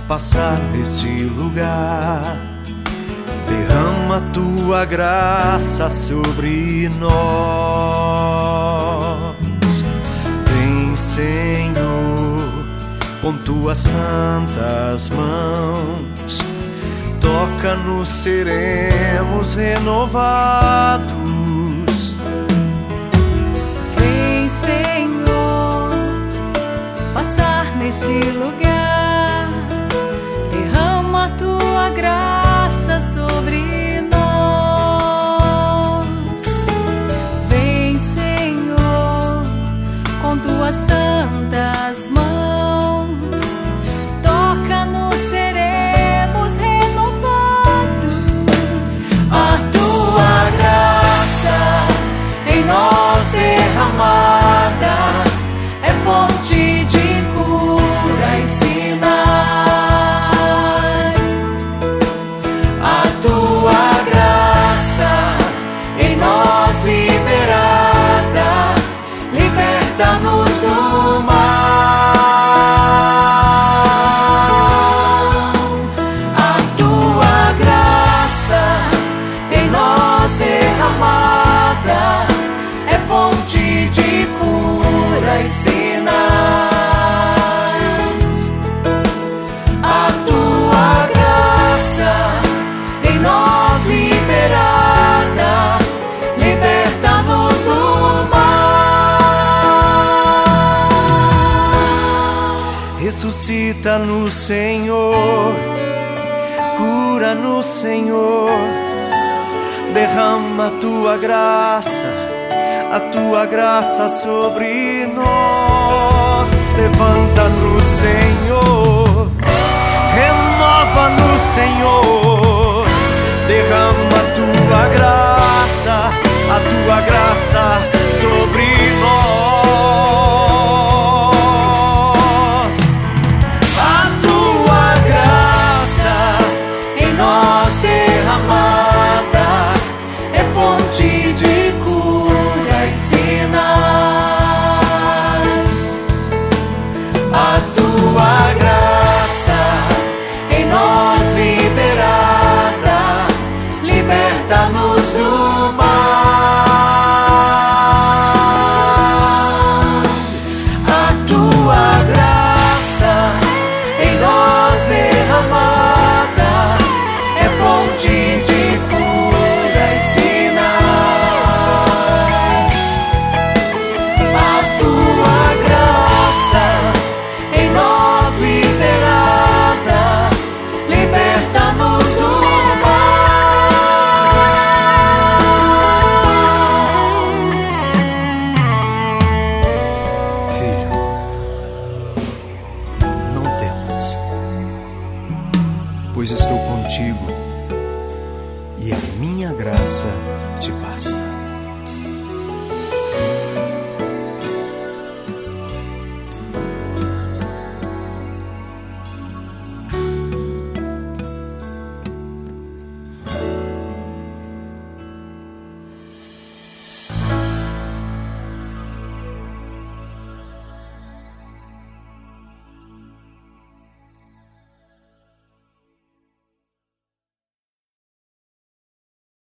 passar neste lugar. Derrama tua graça sobre nós. Vem, Senhor, com tuas santas mãos. Toca-nos, seremos renovados. Vem, Senhor, passar neste lugar. Derrama tua graça sobre nós. Vem, Senhor, com tuas santas mãos. Toca-nos, seremos renovados. A tua graça em nós derramada é fonte de cura e sinais. A tua graça em nós liberada, liberta-nos do mal. A tua graça em nós derramada é fonte de cura e sinais. A tua graça em nós liberada, liberta-nos do mal. Ressuscita-nos, Senhor, cura-nos, Senhor. Derrama a tua graça sobre nós. Levanta-nos, Senhor, renova-nos, Senhor. Derrama a tua graça